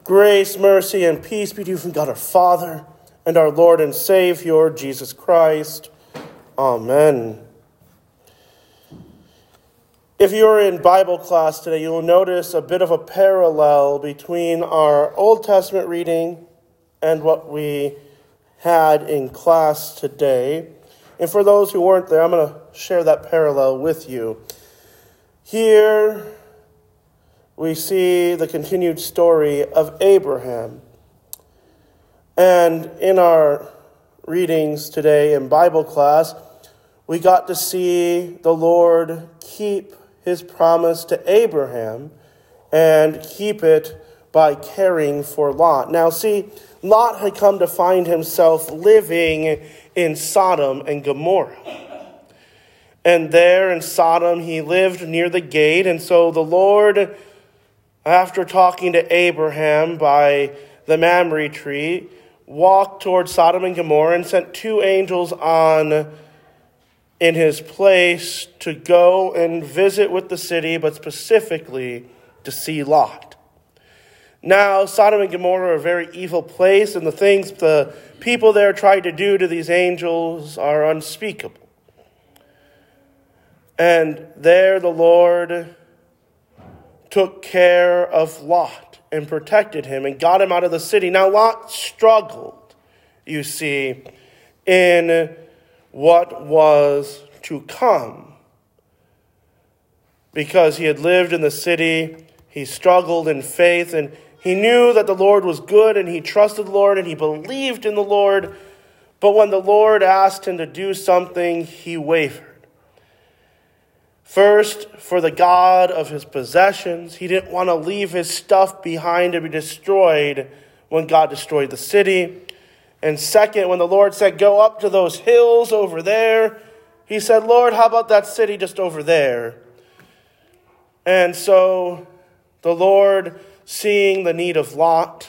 Grace, mercy, and peace be to you from God our Father and our Lord and Savior, Jesus Christ. Amen. If you're in Bible class today, you will notice a bit of a parallel between our Old Testament reading and what we had in class today. And for those who weren't there, I'm going to share that parallel with you. Here we see the continued story of Abraham. And in our readings today in Bible class, we got to see the Lord keep his promise to Abraham and keep it by caring for Lot. Now see, Lot had come to find himself living in Sodom and Gomorrah. And there in Sodom, he lived near the gate. And so the Lord, after talking to Abraham by the Mamre tree, walked towards Sodom and Gomorrah and sent two angels on in his place to go and visit with the city, but specifically to see Lot. Now, Sodom and Gomorrah are a very evil place, and the things the people there tried to do to these angels are unspeakable. And there the Lord took care of Lot and protected him and got him out of the city. Now Lot struggled, you see, in what was to come. Because he had lived in the city, he struggled in faith, and he knew that the Lord was good, and he trusted the Lord, and he believed in the Lord. But when the Lord asked him to do something, he wavered. First, for the God of his possessions. He didn't want to leave his stuff behind to be destroyed when God destroyed the city. And second, when the Lord said, go up to those hills over there, he said, Lord, how about that city just over there? And so the Lord, seeing the need of Lot,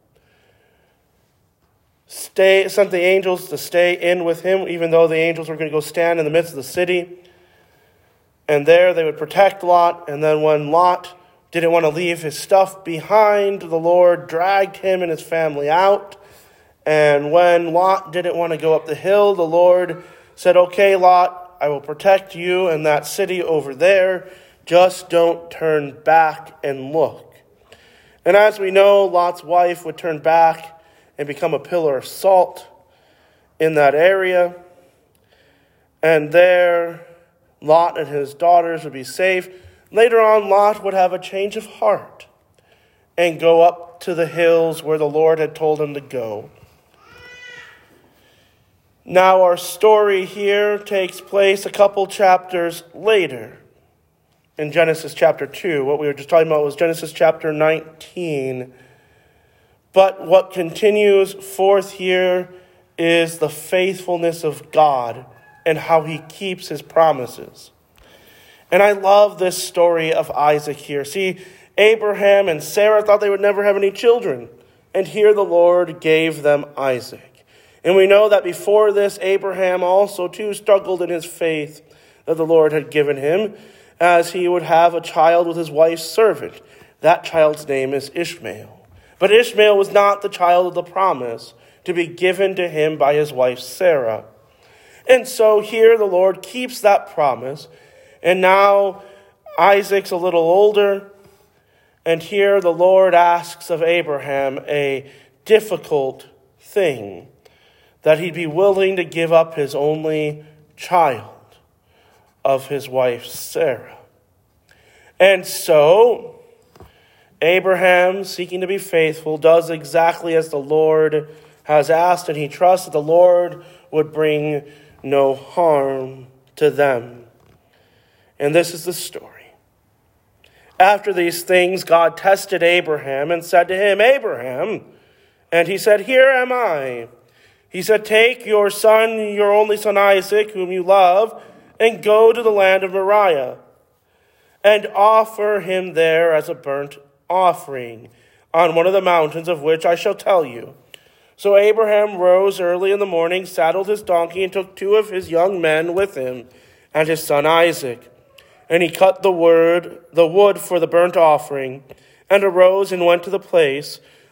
sent the angels to stay in with him, even though the angels were going to go stand in the midst of the city. And there they would protect Lot. And then when Lot didn't want to leave his stuff behind, the Lord dragged him and his family out. And when Lot didn't want to go up the hill, the Lord said, okay, Lot, I will protect you and that city over there. Just don't turn back and look. And as we know, Lot's wife would turn back and become a pillar of salt in that area. And there Lot and his daughters would be safe. Later on, Lot would have a change of heart and go up to the hills where the Lord had told him to go. Now, our story here takes place a couple chapters later in Genesis chapter 2. What we were just talking about was Genesis chapter 19. But what continues forth here is the faithfulness of God and how he keeps his promises. And I love this story of Isaac here. See, Abraham and Sarah thought they would never have any children. And here the Lord gave them Isaac. And we know that before this, Abraham also too struggled in his faith that the Lord had given him, as he would have a child with his wife's servant. That child's name is Ishmael. But Ishmael was not the child of the promise to be given to him by his wife Sarah. And so here the Lord keeps that promise. And now Isaac's a little older. And here the Lord asks of Abraham a difficult thing, that he'd be willing to give up his only child of his wife Sarah. And so Abraham, seeking to be faithful, does exactly as the Lord has asked, and he trusts that the Lord would bring no harm to them. And this is the story. After these things, God tested Abraham and said to him, Abraham, and he said, here am I. He said, take your son, your only son Isaac, whom you love, and go to the land of Moriah, and offer him there as a burnt offering on one of the mountains of which I shall tell you. So Abraham rose early in the morning, saddled his donkey, and took two of his young men with him, and his son Isaac. And he cut the wood for the burnt offering, and arose and went to the place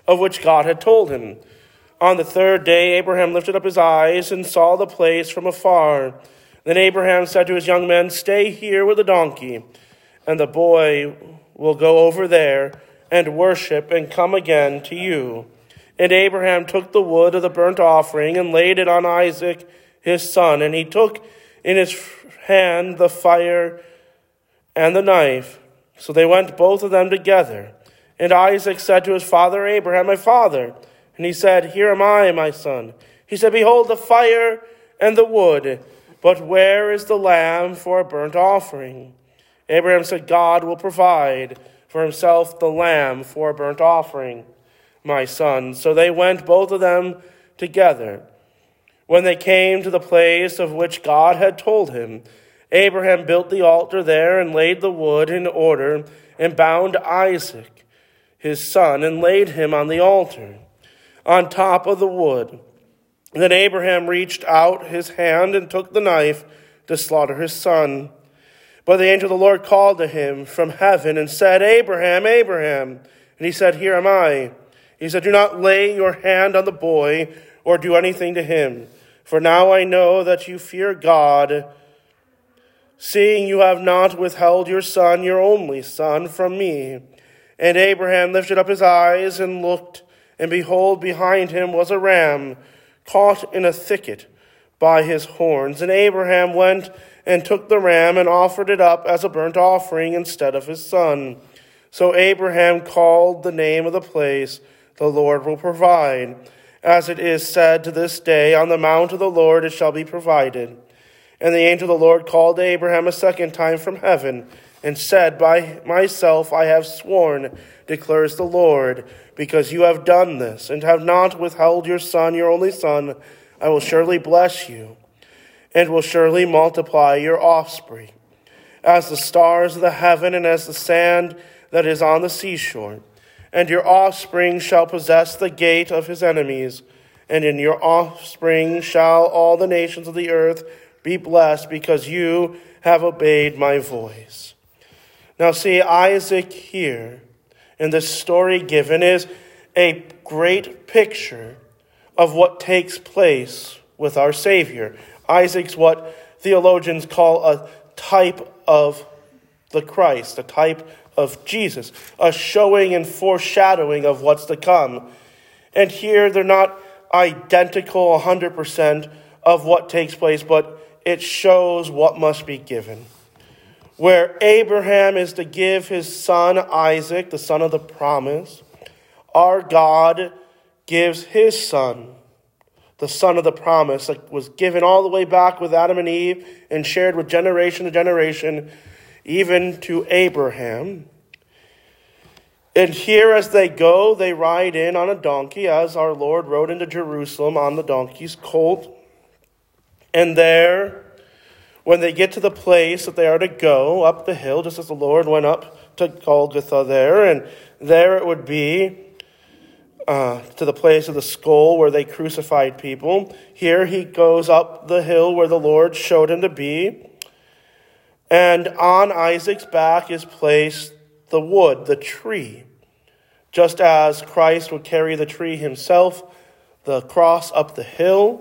of which God had told him. On the third day, Abraham lifted up his eyes and saw the place from afar. Then Abraham said to his young men, "Stay here with the donkey, and the boy will go over there and worship and come again to you." And Abraham took the wood of the burnt offering and laid it on Isaac his son, and he took in his hand the fire and the knife. So they went both of them together. And Isaac said to his father Abraham, "My father." And he said, "Here am I, my son." He said, "Behold the fire and the wood, but where is the lamb for a burnt offering?" Abraham said, "God will provide for himself the lamb for a burnt offering, my son." So they went both of them together. When they came to the place of which God had told him, Abraham built the altar there and laid the wood in order and bound Isaac, his son, and laid him on the altar on top of the wood. Then Abraham reached out his hand and took the knife to slaughter his son. But the angel of the Lord called to him from heaven and said, "Abraham, Abraham." And he said, "Here am I." He said, "Do not lay your hand on the boy or do anything to him. For now I know that you fear God, seeing you have not withheld your son, your only son, from me." And Abraham lifted up his eyes and looked, and behold, behind him was a ram caught in a thicket by his horns. And Abraham went and took the ram and offered it up as a burnt offering instead of his son. So Abraham called the name of the place, "The Lord will provide." As it is said to this day, "On the mount of the Lord it shall be provided." And the angel of the Lord called to Abraham a second time from heaven and said, "By myself I have sworn, declares the Lord, because you have done this and have not withheld your son, your only son, I will surely bless you and will surely multiply your offspring as the stars of the heaven and as the sand that is on the seashore. And your offspring shall possess the gate of his enemies, and in your offspring shall all the nations of the earth be blessed, because you have obeyed my voice." Now see, Isaac here in this story given is a great picture of what takes place with our Savior. Isaac's what theologians call a type of the Christ, a type of Jesus, a showing and foreshadowing of what's to come. And here they're not identical 100% of what takes place, but it shows what must be given. Where Abraham is to give his son Isaac, the son of the promise, our God gives his son, the son of the promise, that was given all the way back with Adam and Eve and shared with generation to generation, even to Abraham. And here as they go, they ride in on a donkey, as our Lord rode into Jerusalem on the donkey's colt. And there, when they get to the place that they are to go, up the hill, just as the Lord went up to Golgotha there, and there it would be to the place of the skull where they crucified people. Here he goes up the hill where the Lord showed him to be. And on Isaac's back is placed the wood, the tree. Just as Christ would carry the tree himself, the cross up the hill,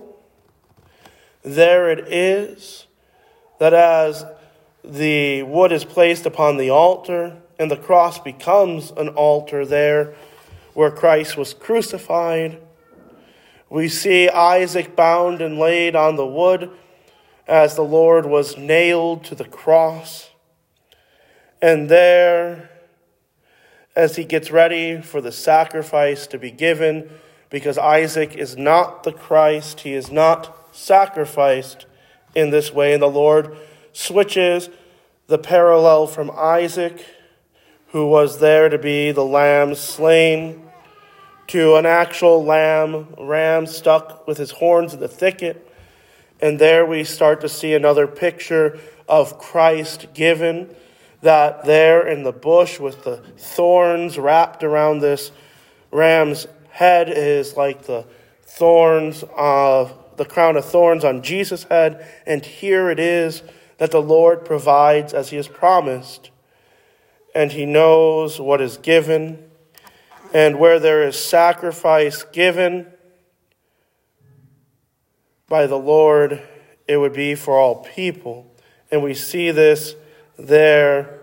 there it is that as the wood is placed upon the altar and the cross becomes an altar there where Christ was crucified, we see Isaac bound and laid on the wood as the Lord was nailed to the cross. And there, as he gets ready for the sacrifice to be given, because Isaac is not the Christ, he is not sacrificed in this way. And the Lord switches the parallel from Isaac, who was there to be the lamb slain, to an actual ram stuck with his horns in the thicket. And there we start to see another picture of Christ given, that there in the bush with the thorns wrapped around this ram's head is like the thorns of the crown of thorns on Jesus' head. And here it is that the Lord provides as he has promised. And he knows what is given. And where there is sacrifice given by the Lord, it would be for all people. And we see this there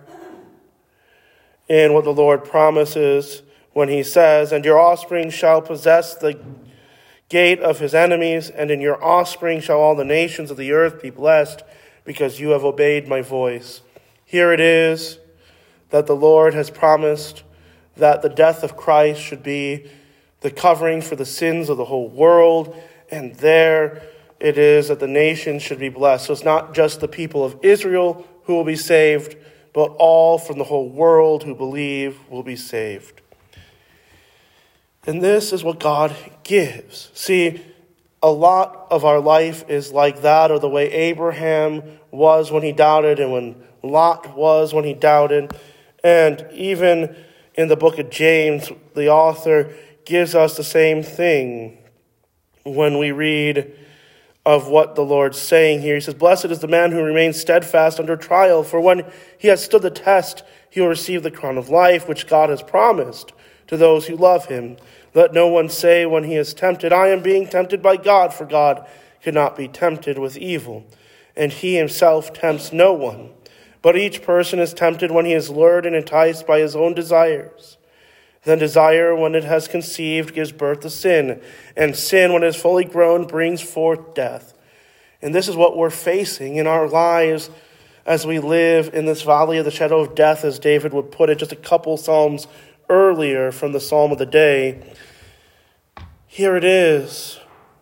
in what the Lord promises when he says, "And your offspring shall possess the gate of his enemies, and in your offspring shall all the nations of the earth be blessed, because you have obeyed my voice." Here it is that the Lord has promised that the death of Christ should be the covering for the sins of the whole world, and there it is that the nations should be blessed. So it's not just the people of Israel who will be saved, but all from the whole world who believe will be saved. And this is what God gives. See, a lot of our life is like that, or the way Abraham was when he doubted, and when Lot was when he doubted. And even in the book of James, the author gives us the same thing when we read of what the Lord's saying here. He says, "Blessed is the man who remains steadfast under trial, for when he has stood the test, he will receive the crown of life, which God has promised to those who love him. Let no one say when he is tempted, 'I am being tempted by God,' for God cannot be tempted with evil, and he himself tempts no one. But each person is tempted when he is lured and enticed by his own desires. Then desire, when it has conceived, gives birth to sin. And sin, when it is fully grown, brings forth death." And this is what we're facing in our lives as we live in this valley of the shadow of death, as David would put it just a couple psalms earlier from the Psalm of the day. Here it is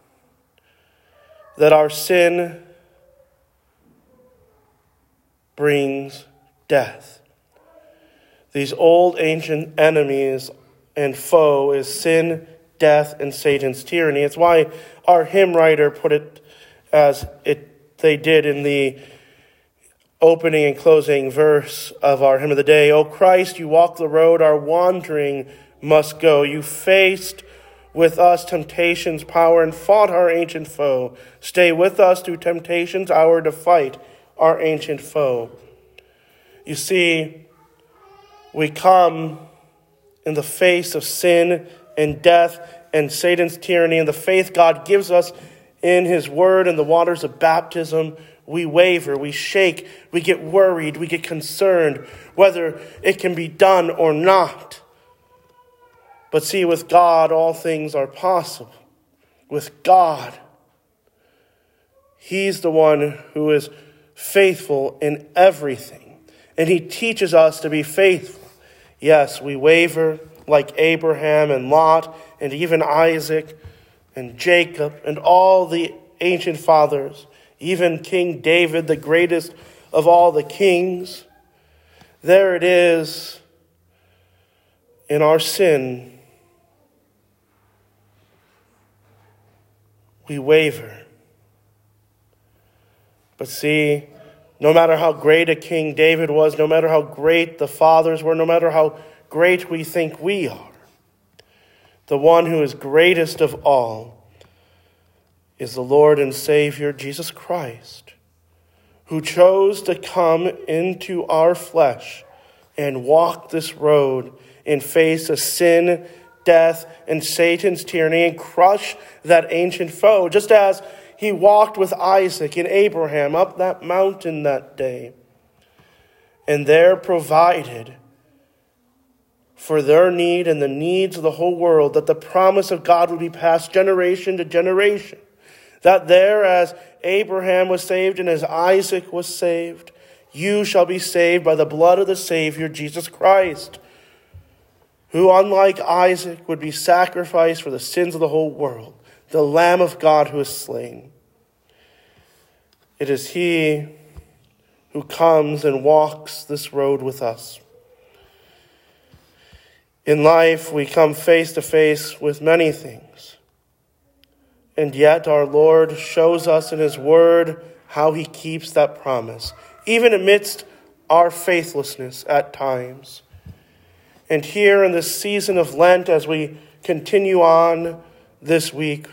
that our sin brings death. These old ancient enemies and foe is sin, death, and Satan's tyranny. It's why our hymn writer put it as they did in the opening and closing verse of our hymn of the day. "O Christ, you walk the road our wandering must go. You faced with us temptation's power and fought our ancient foe. Stay with us through temptation's hour to fight our ancient foe." You see, we come in the face of sin and death and Satan's tyranny, and the faith God gives us in his word and the waters of baptism. We waver, we shake, we get worried, we get concerned whether it can be done or not. But see, with God, all things are possible. With God, he's the one who is faithful in everything. And he teaches us to be faithful. Yes, we waver like Abraham and Lot and even Isaac and Jacob and all the ancient fathers, even King David, the greatest of all the kings. There it is in our sin. We waver. But see, no matter how great a King David was, no matter how great the fathers were, no matter how great we think we are, the one who is greatest of all is the Lord and Savior, Jesus Christ, who chose to come into our flesh and walk this road and face of sin, death, and Satan's tyranny and crush that ancient foe, just as he walked with Isaac and Abraham up that mountain that day, and there provided for their need and the needs of the whole world, that the promise of God would be passed generation to generation. That there, as Abraham was saved and as Isaac was saved, you shall be saved by the blood of the Savior, Jesus Christ, who, unlike Isaac, would be sacrificed for the sins of the whole world, the Lamb of God who is slain. It is he who comes and walks this road with us. In life, we come face to face with many things. And yet our Lord shows us in his word how he keeps that promise, even amidst our faithlessness at times. And here in this season of Lent, as we continue on this week,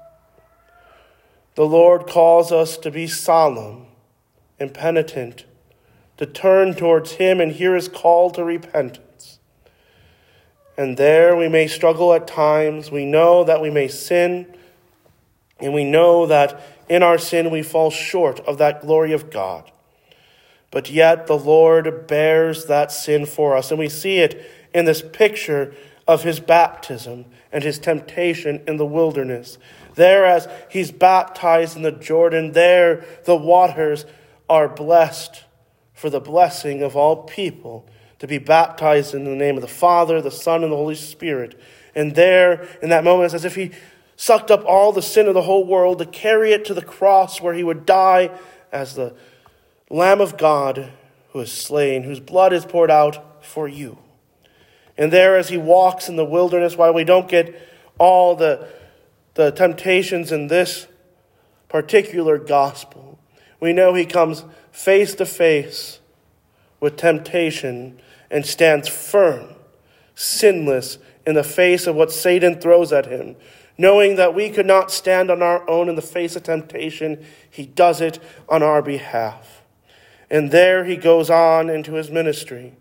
the Lord calls us to be solemn and penitent, to turn towards him and hear his call to repentance. And there we may struggle at times. We know that we may sin, and we know that in our sin we fall short of that glory of God. But yet the Lord bears that sin for us. And we see it in this picture of his baptism and his temptation in the wilderness. There, as he's baptized in the Jordan, there the waters are blessed for the blessing of all people to be baptized in the name of the Father, the Son, and the Holy Spirit. And there, in that moment, it's as if he sucked up all the sin of the whole world to carry it to the cross where he would die as the Lamb of God who is slain, whose blood is poured out for you. And there, as he walks in the wilderness, while we don't get all the temptations in this particular gospel, we know he comes face to face with temptation and stands firm, sinless, in the face of what Satan throws at him. Knowing that we could not stand on our own in the face of temptation, he does it on our behalf. And there he goes on into his ministry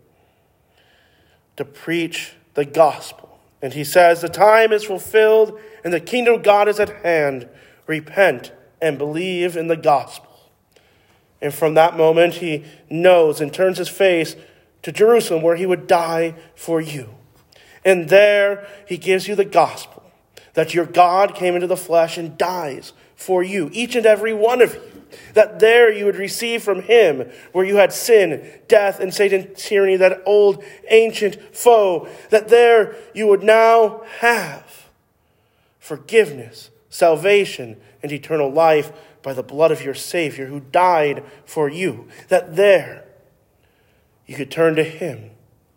to preach the gospel. And he says, the time is fulfilled and the kingdom of God is at hand. Repent and believe in the gospel. And from that moment he knows and turns his face to Jerusalem where he would die for you. And there he gives you the gospel that your God came into the flesh and dies for you, each and every one of you. That there you would receive from him where you had sin, death, and Satan's tyranny, that old ancient foe. That there you would now have forgiveness, salvation, and eternal life by the blood of your Savior who died for you. That there you could turn to him.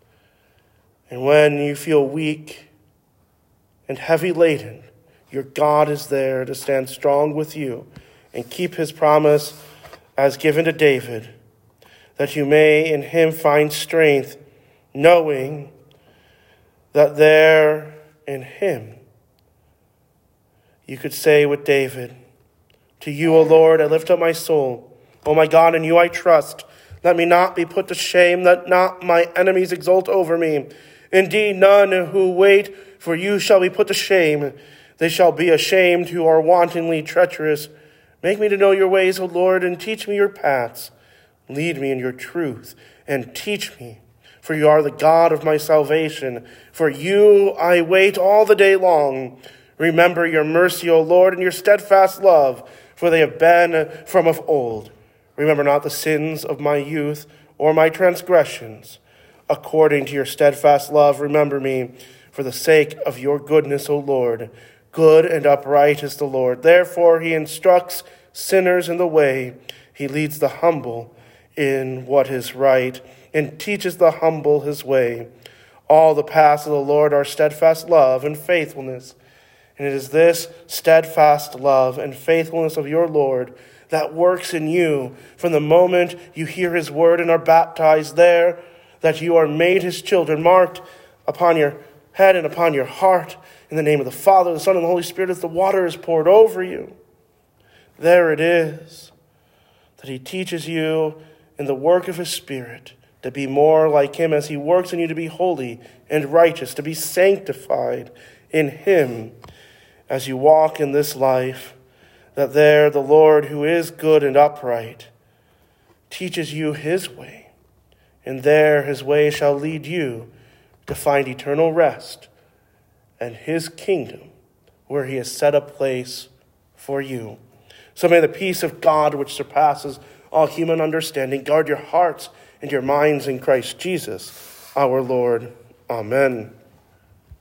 And when you feel weak and heavy laden, your God is there to stand strong with you and keep his promise as given to David, that you may in him find strength, knowing that there in him you could say with David, to you, O Lord, I lift up my soul. O my God, in you I trust. Let me not be put to shame. Let not my enemies exult over me. Indeed, none who wait for you shall be put to shame. They shall be ashamed who are wantonly treacherous. Make me to know your ways, O Lord, and teach me your paths. Lead me in your truth and teach me, for you are the God of my salvation. For you I wait all the day long. Remember your mercy, O Lord, and your steadfast love, for they have been from of old. Remember not the sins of my youth or my transgressions. According to your steadfast love, remember me, for the sake of your goodness, O Lord. Good and upright is the Lord. Therefore he instructs sinners in the way. He leads the humble in what is right, and teaches the humble his way. All the paths of the Lord are steadfast love and faithfulness. And it is this steadfast love and faithfulness of your Lord that works in you from the moment you hear his word and are baptized there, that you are made his children, marked upon your head and upon your heart in the name of the Father, the Son, and the Holy Spirit, as the water is poured over you. There it is, that he teaches you in the work of his Spirit to be more like him as he works in you to be holy and righteous, to be sanctified in him as you walk in this life, that there the Lord, who is good and upright, teaches you his way, and there his way shall lead you to find eternal rest and his kingdom, where he has set a place for you. So may the peace of God, which surpasses all human understanding, guard your hearts and your minds in Christ Jesus, our Lord. Amen.